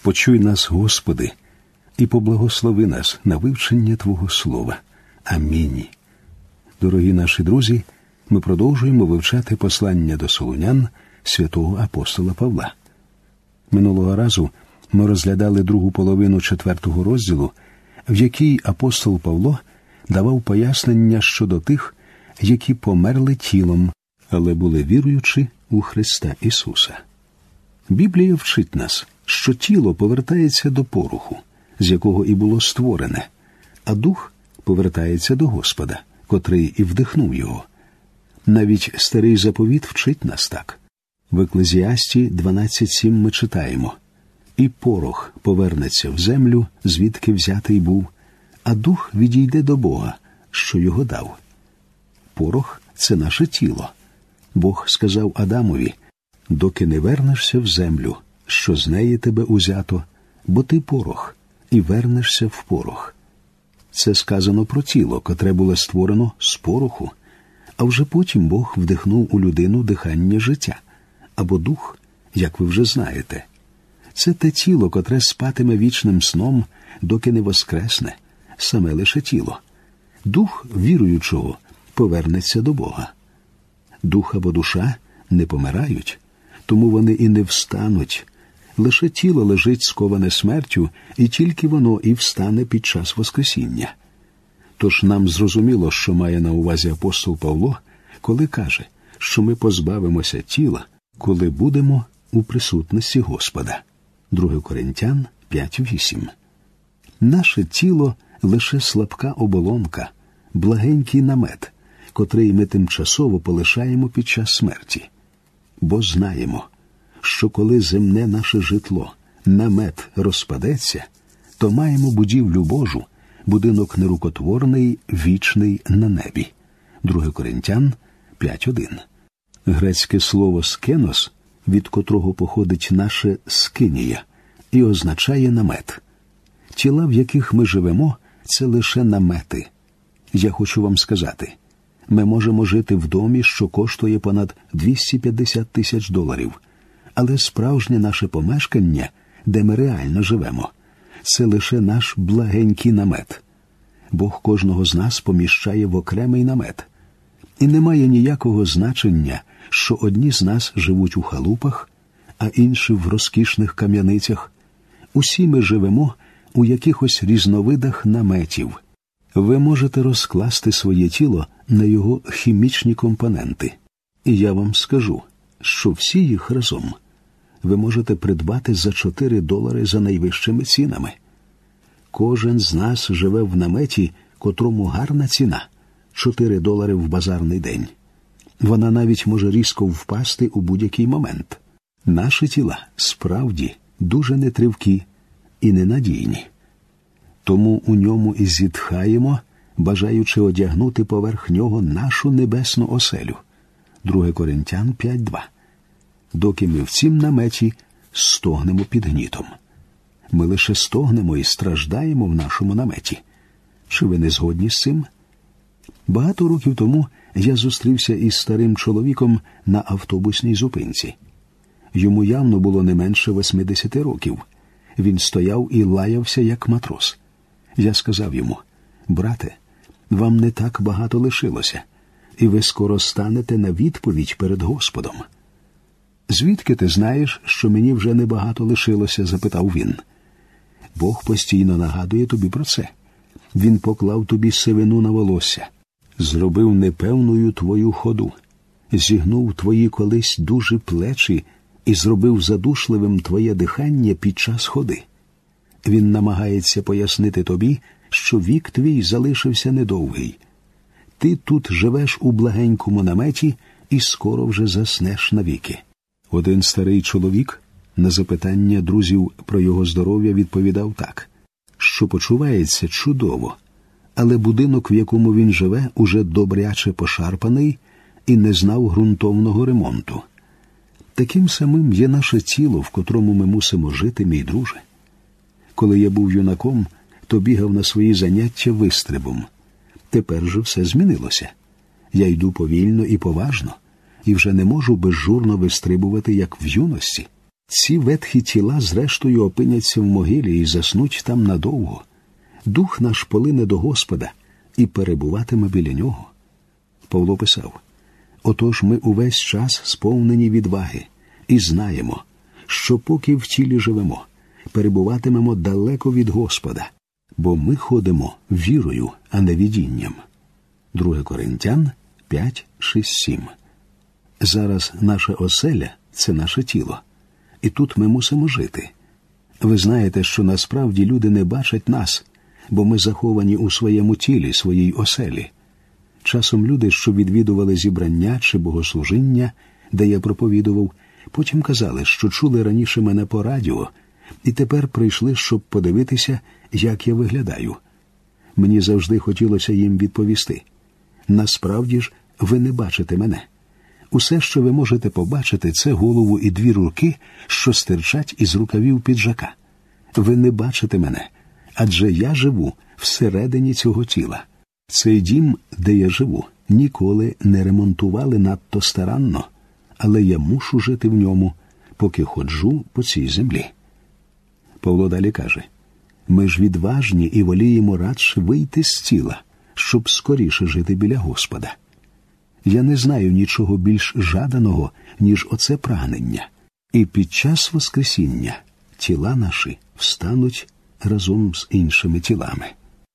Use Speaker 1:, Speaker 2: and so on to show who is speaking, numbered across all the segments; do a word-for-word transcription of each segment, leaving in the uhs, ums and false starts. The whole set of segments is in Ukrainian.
Speaker 1: Почуй нас, Господи, і поблагослови нас на вивчення Твого Слова. Амінь. Дорогі наші друзі, ми продовжуємо вивчати послання до Солунян святого апостола Павла. Минулого разу ми розглядали другу половину четвертого розділу, в якій апостол Павло давав пояснення щодо тих, які померли тілом, але були віруючи у Христа Ісуса. Біблія вчить нас, що тіло повертається до пороху, з якого і було створене, а дух повертається до Господа, котрий і вдихнув його. Навіть Старий Заповіт вчить нас так. В Еклезіасті дванадцять сім ми читаємо: «І порох повернеться в землю, звідки взятий був, а дух відійде до Бога, що його дав». Порох – це наше тіло. Бог сказав Адамові: «Доки не вернешся в землю, що з неї тебе узято, бо ти порох, і вернешся в порох». Це сказано про тіло, котре було створено з пороху, а вже потім Бог вдихнув у людину дихання життя, або дух, як ви вже знаєте. Це те тіло, котре спатиме вічним сном, доки не воскресне, саме лише тіло. Дух віруючого повернеться до Бога. Дух або душа не помирають, тому вони і не встануть. Лише тіло лежить сковане смертю, і тільки воно і встане під час Воскресіння. Тож нам зрозуміло, що має на увазі апостол Павло, коли каже, що ми позбавимося тіла, коли будемо у присутності Господа. друге Коринтян п'ять вісім. Наше тіло – лише слабка оболонка, благенький намет, котрий ми тимчасово полишаємо під час смерті. Бо знаємо, що коли земне наше житло, намет, розпадеться, то маємо будівлю Божу, будинок нерукотворний, вічний на небі. друге Коринтян п'ять один. Грецьке слово «скенос», від котрого походить наше «скинія», і означає намет. Тіла, в яких ми живемо, це лише намети. Я хочу вам сказати, ми можемо жити в домі, що коштує понад двісті п'ятдесят тисяч доларів, але справжнє наше помешкання, де ми реально живемо, це лише наш благенький намет. Бог кожного з нас поміщає в окремий намет. І немає ніякого значення, що одні з нас живуть у халупах, а інші в розкішних кам'яницях. Усі ми живемо у якихось різновидах наметів. Ви можете розкласти своє тіло на його хімічні компоненти. І я вам скажу, що всі їх разом ви можете придбати за чотири долари за найвищими цінами. Кожен з нас живе в наметі, котрому гарна ціна – чотири долари в базарний день. Вона навіть може різко впасти у будь-який момент. Наші тіла справді дуже нетривкі і ненадійні. Тому у ньому і зітхаємо, бажаючи одягнути поверх нього нашу небесну оселю. друге Коринтян п'ять два. Доки ми в цім наметі стогнемо під гнітом. Ми лише стогнемо і страждаємо в нашому наметі. Чи ви не згодні з цим? Багато років тому я зустрівся із старим чоловіком на автобусній зупинці. Йому явно було не менше восьмидесяти років. Він стояв і лаявся, як матрос. Я сказав йому: «Брате, вам не так багато лишилося, і ви скоро станете на відповідь перед Господом». «Звідки ти знаєш, що мені вже небагато лишилося?» – запитав він. «Бог постійно нагадує тобі про це. Він поклав тобі сивину на волосся, зробив непевною твою ходу, зігнув твої колись дужі плечі і зробив задушливим твоє дихання під час ходи. Він намагається пояснити тобі, що вік твій залишився недовгий. Ти тут живеш у благенькому наметі і скоро вже заснеш навіки». Один старий чоловік на запитання друзів про його здоров'я відповідав так, що почувається чудово, але будинок, в якому він живе, уже добряче пошарпаний і не знав ґрунтовного ремонту. Таким самим є наше тіло, в котрому ми мусимо жити, мій друже. Коли я був юнаком, то бігав на свої заняття вистрибом. Тепер же все змінилося. Я йду повільно і поважно, і вже не можу безжурно вистрибувати, як в юності. Ці ветхі тіла зрештою опиняться в могилі і заснуть там надовго. Дух наш полине до Господа і перебуватиме біля нього. Павло писав: «Отож ми увесь час сповнені відваги і знаємо, що поки в тілі живемо, перебуватимемо далеко від Господа, бо ми ходимо вірою, а не видінням». Друге Коринтян п'ять, шість, сім. Зараз наша оселя – це наше тіло. І тут ми мусимо жити. Ви знаєте, що насправді люди не бачать нас, бо ми заховані у своєму тілі, своїй оселі. Часом люди, що відвідували зібрання чи богослужіння, де я проповідував, потім казали, що чули раніше мене по радіо, і тепер прийшли, щоб подивитися, як я виглядаю. Мені завжди хотілося їм відповісти: насправді ж, ви не бачите мене. Усе, що ви можете побачити, це голову і дві руки, що стирчать із рукавів піджака. Ви не бачите мене, адже я живу всередині цього тіла. Цей дім, де я живу, ніколи не ремонтували надто старанно, але я мушу жити в ньому, поки ходжу по цій землі. Павло далі каже: «Ми ж відважні і воліємо радше вийти з тіла, щоб скоріше жити біля Господа. Я не знаю нічого більш жаданого, ніж оце прагнення. І під час Воскресіння тіла наші встануть разом з іншими тілами».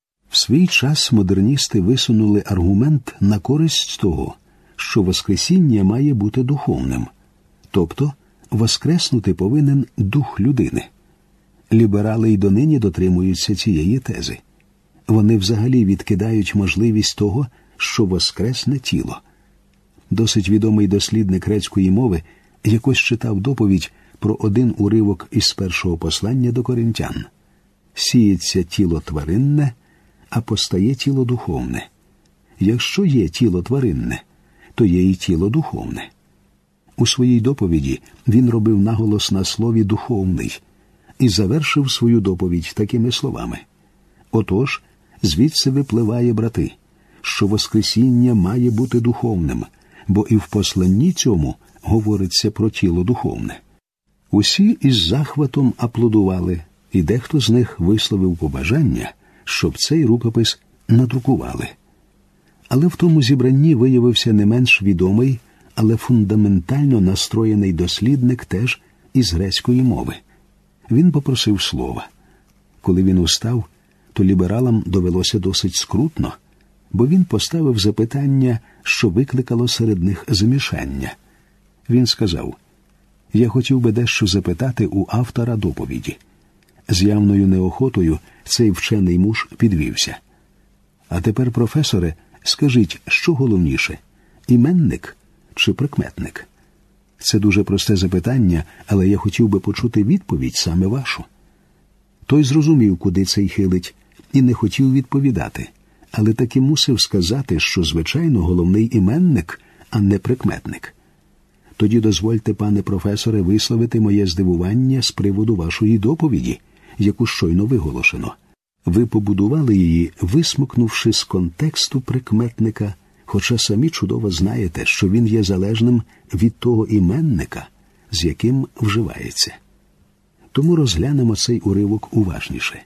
Speaker 1: В свій час модерністи висунули аргумент на користь того, що Воскресіння має бути духовним. Тобто, воскреснути повинен дух людини. Ліберали й донині дотримуються цієї тези. Вони взагалі відкидають можливість того, що воскресне тіло. Досить відомий дослідник грецької мови якось читав доповідь про один уривок із першого послання до Коринтян. «Сіється тіло тваринне, а постає тіло духовне. Якщо є тіло тваринне, то є і тіло духовне». У своїй доповіді він робив наголос на слові «духовний» і завершив свою доповідь такими словами: «Отож, звідси випливає, брати, що Воскресіння має бути духовним, бо і в посланні цьому говориться про тіло духовне». Усі із захватом аплодували, і дехто з них висловив побажання, щоб цей рукопис надрукували. Але в тому зібранні виявився не менш відомий, але фундаментально настроєний дослідник теж із грецької мови. Він попросив слова. Коли він устав, то лібералам довелося досить скрутно, бо він поставив запитання, що викликало серед них замішання. Він сказав: «Я хотів би дещо запитати у автора доповіді». З явною неохотою цей вчений муж підвівся. «А тепер, професоре, скажіть, що головніше – іменник чи прикметник?» Це дуже просте запитання, але я хотів би почути відповідь саме вашу. Той зрозумів, куди цей хилить, і не хотів відповідати, але таки мусив сказати, що, звичайно, головний іменник, а не прикметник. «Тоді дозвольте, пане професоре, висловити моє здивування з приводу вашої доповіді, яку щойно виголошено. Ви побудували її, висмикнувши з контексту прикметника, хоча самі чудово знаєте, що він є залежним від того іменника, з яким вживається. Тому розглянемо цей уривок уважніше.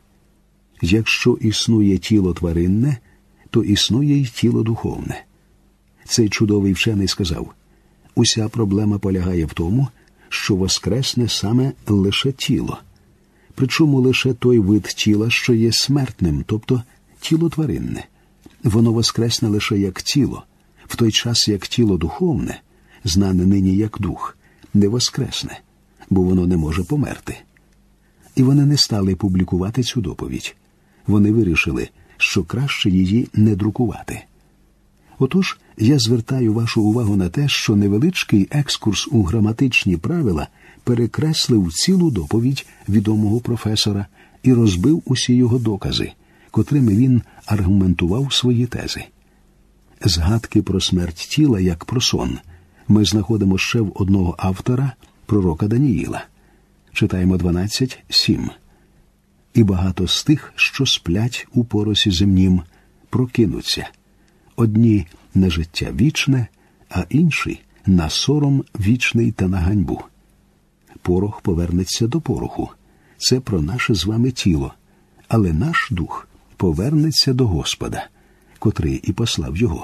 Speaker 1: Якщо існує тіло тваринне, то існує й тіло духовне». Цей чудовий вчений сказав: «Уся проблема полягає в тому, що воскресне саме лише тіло. Причому лише той вид тіла, що є смертним, тобто тіло тваринне. Воно воскресне лише як тіло, в той час як тіло духовне, знане нині як дух, не воскресне, бо воно не може померти». І вони не стали публікувати цю доповідь. Вони вирішили, що краще її не друкувати. Отож, я звертаю вашу увагу на те, що невеличкий екскурс у граматичні правила перекреслив цілу доповідь відомого професора і розбив усі його докази, котрими він аргументував свої тези. Згадки про смерть тіла, як про сон, ми знаходимо ще в одного автора, пророка Даніїла. Читаємо дванадцять сім. «І багато з тих, що сплять у поросі земнім, прокинуться. Одні на життя вічне, а інші на сором вічний та на ганьбу. порох повернеться до пороху. Це про наше з вами тіло. Але наш дух повернеться до Господа, котрий і послав його.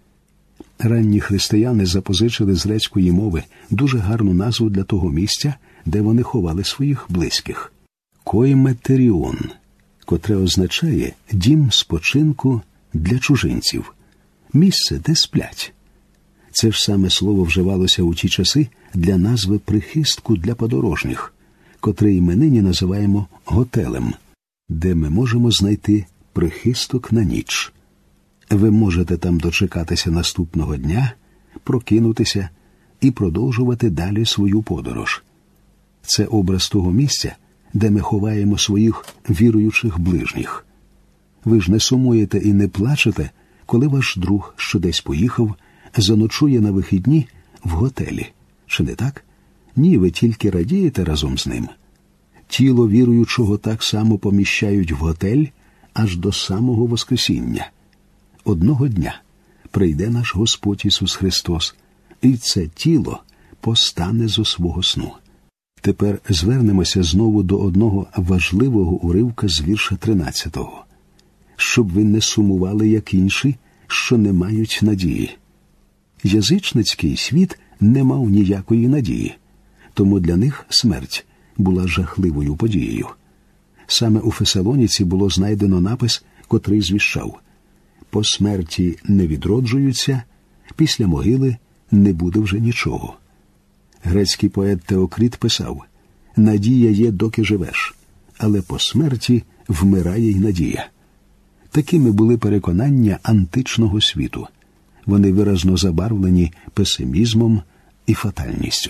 Speaker 1: Ранні християни запозичили з грецької мови дуже гарну назву для того місця, де вони ховали своїх близьких. Койметеріон, котре означає «дім спочинку для чужинців», місце, де сплять. Це ж саме слово вживалося у ті часи для назви прихистку для подорожніх, котрий ми нині називаємо готелем, де ми можемо знайти прихисток на ніч. Ви можете там дочекатися наступного дня, прокинутися і продовжувати далі свою подорож. Це образ того місця, де ми ховаємо своїх віруючих ближніх. Ви ж не сумуєте і не плачете, коли ваш друг, що десь поїхав, заночує на вихідні в готелі. Чи не так? Ні, ви тільки радієте разом з ним. Тіло віруючого так само поміщають в готель аж до самого Воскресіння. Одного дня прийде наш Господь Ісус Христос, і це тіло постане зо свого сну. Тепер звернемося знову до одного важливого уривка з вірша тринадцятого. Щоб ви не сумували, як інші, що не мають надії. Язичницький світ не мав ніякої надії, тому для них смерть була жахливою подією. Саме у Фесалоніці було знайдено напис, котрий звіщав: «По смерті не відроджуються, після могили не буде вже нічого». Грецький поет Теокрит писав: «Надія є, доки живеш, але по смерті вмирає й надія». Такими були переконання античного світу. Вони виразно забарвлені песимізмом і фатальністю.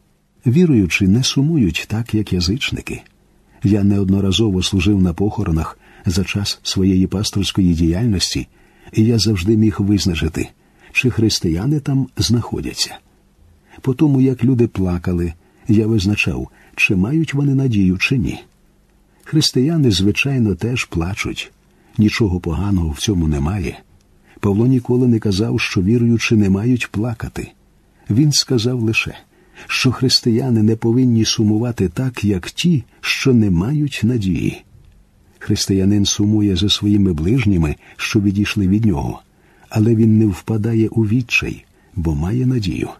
Speaker 1: Віруючі не сумують так, як язичники. Я неодноразово служив на похоронах за час своєї пасторської діяльності, і я завжди міг визначити, чи християни там знаходяться. По тому, як люди плакали, я визначав, чи мають вони надію, чи ні. Християни, звичайно, теж плачуть. Нічого поганого в цьому немає. Павло ніколи не казав, що віруючі не мають плакати. Він сказав лише, що християни не повинні сумувати так, як ті, що не мають надії. Християнин сумує за своїми ближніми, що відійшли від нього, але він не впадає у відчай, бо має надію.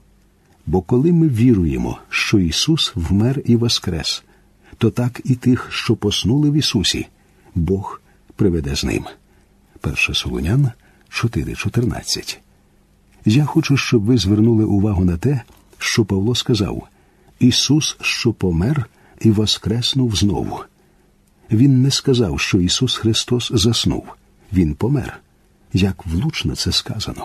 Speaker 1: Бо коли ми віруємо, що Ісус вмер і воскрес, то так і тих, що поснули в Ісусі, Бог приведе з ним. Перше Солунян чотири чотирнадцять. Я хочу, щоб ви звернули увагу на те, що Павло сказав: «Ісус, що помер і воскреснув знову». Він не сказав, що Ісус Христос заснув. Він помер. Як влучно це сказано.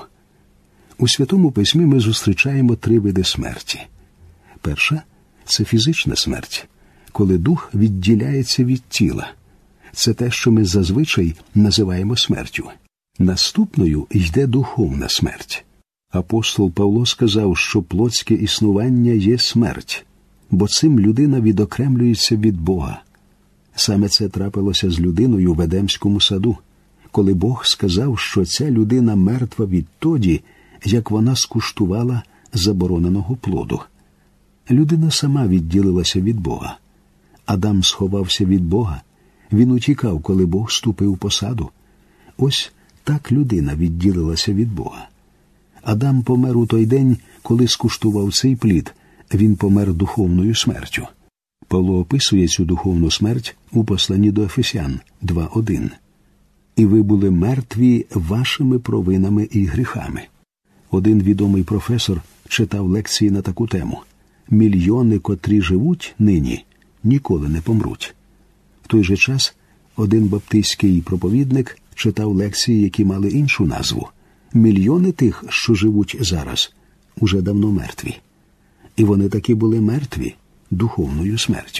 Speaker 1: У Святому Письмі ми зустрічаємо три види смерті. Перша – це фізична смерть, коли дух відділяється від тіла. Це те, що ми зазвичай називаємо смертю. Наступною йде духовна смерть. Апостол Павло сказав, що плотське існування є смерть, бо цим людина відокремлюється від Бога. Саме це трапилося з людиною в Едемському саду, коли Бог сказав, що ця людина мертва відтоді, як вона скуштувала забороненого плоду. Людина сама відділилася від Бога. Адам сховався від Бога. Він утікав, коли Бог ступив по саду. Ось так людина відділилася від Бога. Адам помер у той день, коли скуштував цей плід. Він помер духовною смертю. Павло описує цю духовну смерть у посланні до Ефесян два один. «І ви були мертві вашими провинами і гріхами». Один відомий професор читав лекції на таку тему: «Мільйони, котрі живуть нині, ніколи не помруть». В той же час один баптистський проповідник читав лекції, які мали іншу назву: «Мільйони тих, що живуть зараз, уже давно мертві». І вони таки були мертві духовною смертю.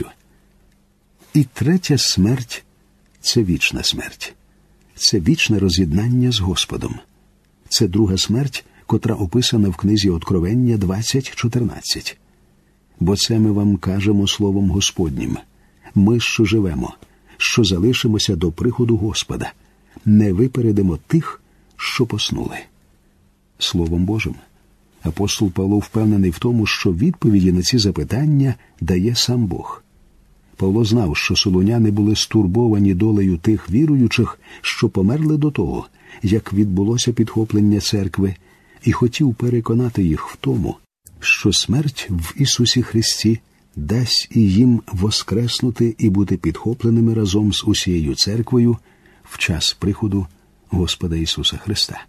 Speaker 1: І третя смерть – це вічна смерть. Це вічне роз'єднання з Господом. Це друга смерть, котра описана в книзі Откровення двадцять чотирнадцять. «Бо це ми вам кажемо словом Господнім. Ми, що живемо, що залишимося до приходу Господа, не випередимо тих, що поснули». Словом Божим. Апостол Павло впевнений в тому, що відповіді на ці запитання дає сам Бог. Павло знав, що солуняни були стурбовані долею тих віруючих, що померли до того, як відбулося підхоплення церкви, і хотів переконати їх в тому, що смерть в Ісусі Христі дасть і їм воскреснути і бути підхопленими разом з усією церквою в час приходу Господа Ісуса Христа.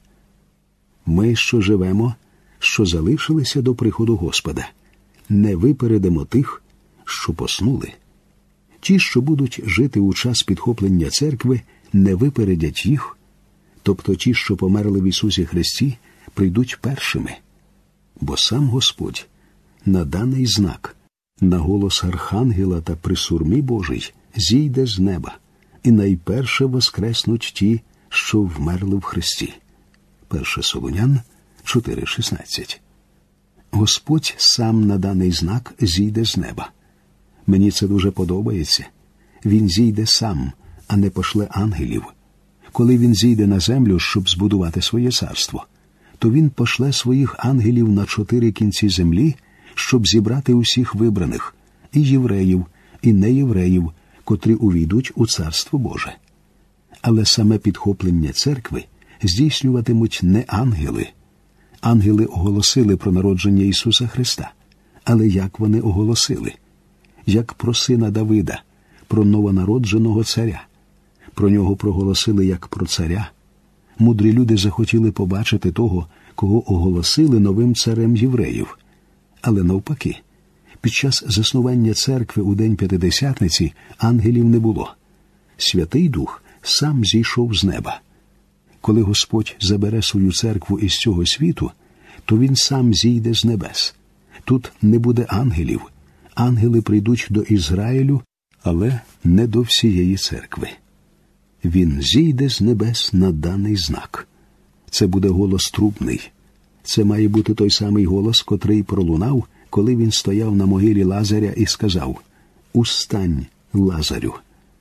Speaker 1: Ми, що живемо, що залишилися до приходу Господа, не випередимо тих, що поснули. Ті, що будуть жити у час підхоплення церкви, не випередять їх, тобто ті, що померли в Ісусі Христі, прийдуть першими. Бо сам Господь на даний знак, на голос Архангела та при сурмі Божій зійде з неба, і найперше воскреснуть ті, що вмерли в Христі. Перше Солунян чотири шістнадцять. Господь сам на даний знак зійде з неба. Мені це дуже подобається. Він зійде сам, а не пошле ангелів. Коли він зійде на землю, щоб збудувати своє царство, то він пошле своїх ангелів на чотири кінці землі, щоб зібрати усіх вибраних, і євреїв, і неєвреїв, котрі увійдуть у Царство Боже. Але саме підхоплення церкви здійснюватимуть не ангели. Ангели оголосили про народження Ісуса Христа. Але як вони оголосили? Як про сина Давида, про новонародженого царя. Про нього проголосили як про царя. Мудрі люди захотіли побачити того, кого оголосили новим царем євреїв. Але навпаки, під час заснування церкви у День П'ятидесятниці ангелів не було. Святий Дух сам зійшов з неба. Коли Господь забере свою церкву із цього світу, то Він сам зійде з небес. Тут не буде ангелів. Ангели прийдуть до Ізраїлю, але не до всієї церкви. Він зійде з небес на даний знак. Це буде голос трубний. Це має бути той самий голос, котрий пролунав, коли він стояв на могилі Лазаря і сказав: «Устань, Лазарю!»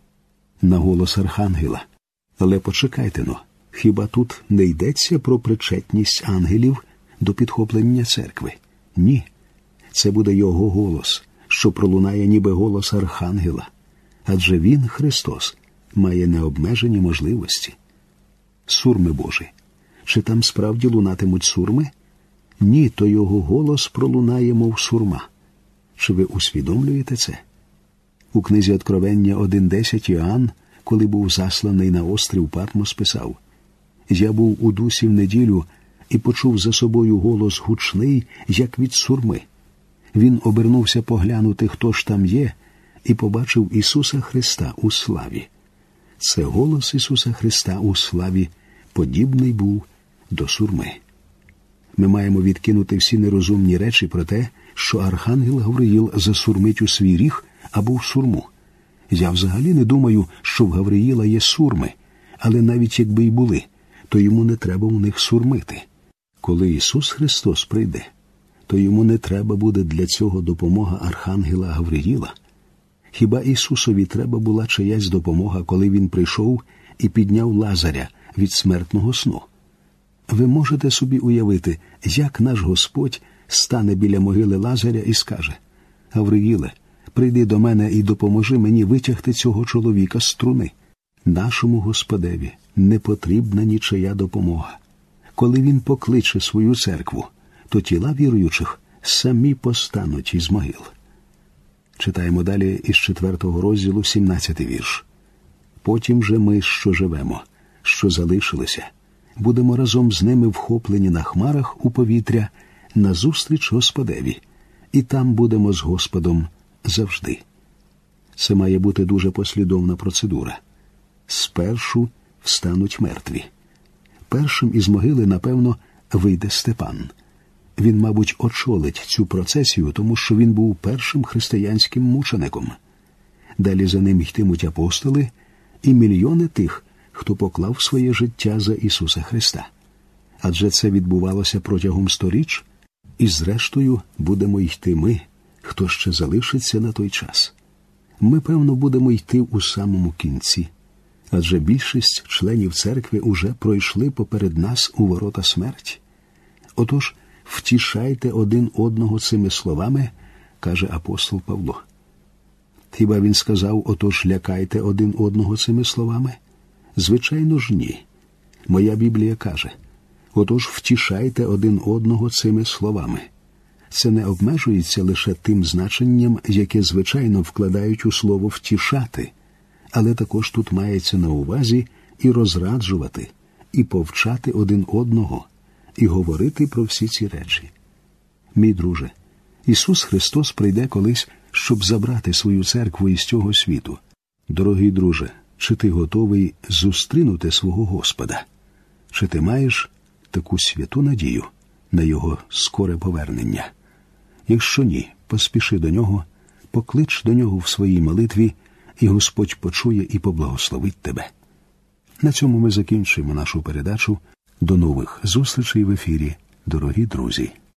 Speaker 1: На голос Архангела. Але почекайте-но, хіба тут не йдеться про причетність ангелів до підхоплення церкви? Ні. Це буде його голос, що пролунає ніби голос Архангела. Адже він, Христос, має необмежені можливості. Сурми Божі. Чи там справді лунатимуть сурми? Ні, то його голос пролунає, мов сурма. Чи ви усвідомлюєте це? У книзі Откровення один десять Іоанн, коли був засланий на острів Патмос, писав: «Я був у дусі в неділю і почув за собою голос гучний, як від сурми. Він обернувся поглянути, хто ж там є, і побачив Ісуса Христа у славі». Це голос Ісуса Христа у славі подібний був до сурми. Ми маємо відкинути всі нерозумні речі про те, що Архангел Гавриїл засурмить у свій ріг або в сурму. Я взагалі не думаю, що в Гавриїла є сурми, але навіть якби й були, то йому не треба у них сурмити. Коли Ісус Христос прийде, то йому не треба буде для цього допомога Архангела Гавриїла. Хіба Ісусові треба була чиясь допомога, коли Він прийшов і підняв Лазаря від смертного сну? Ви можете собі уявити, як наш Господь стане біля могили Лазаря і скаже: «Гавриїле, прийди до мене і допоможи мені витягти цього чоловіка з струни». Нашому Господеві не потрібна нічия допомога. Коли Він покличе свою церкву, то тіла віруючих самі постануть із могил. Читаємо далі із четвертого розділу, сімнадцятий вірш. «Потім же ми, що живемо, що залишилися, будемо разом з ними вхоплені на хмарах у повітря назустріч Господеві, і там будемо з Господом завжди». Це має бути дуже послідовна процедура. Спершу встануть мертві. Першим із могили, напевно, вийде Степан. Він, мабуть, очолить цю процесію, тому що він був першим християнським мучеником. Далі за ним йтимуть апостоли і мільйони тих, хто поклав своє життя за Ісуса Христа. Адже це відбувалося протягом сторіч, і зрештою будемо йти ми, хто ще залишиться на той час. Ми, певно, будемо йти у самому кінці, адже більшість членів церкви уже пройшли поперед нас у ворота смерті. Отож, втішайте один одного цими словами, каже апостол Павло. Хіба він сказав, отож лякайте один одного цими словами? Звичайно ж ні. Моя Біблія каже, отож втішайте один одного цими словами. Це не обмежується лише тим значенням, яке звичайно вкладають у слово «втішати», але також тут мається на увазі і розраджувати, і повчати один одного, і говорити про всі ці речі. Мій друже, Ісус Христос прийде колись, щоб забрати свою церкву із цього світу. Дорогий друже, чи ти готовий зустрінути свого Господа? Чи ти маєш таку святу надію на Його скоре повернення? Якщо ні, поспіши до Нього, поклич до Нього в своїй молитві, і Господь почує і поблагословить тебе. На цьому ми закінчуємо нашу передачу. До нових зустрічей в ефірі, дорогі друзі.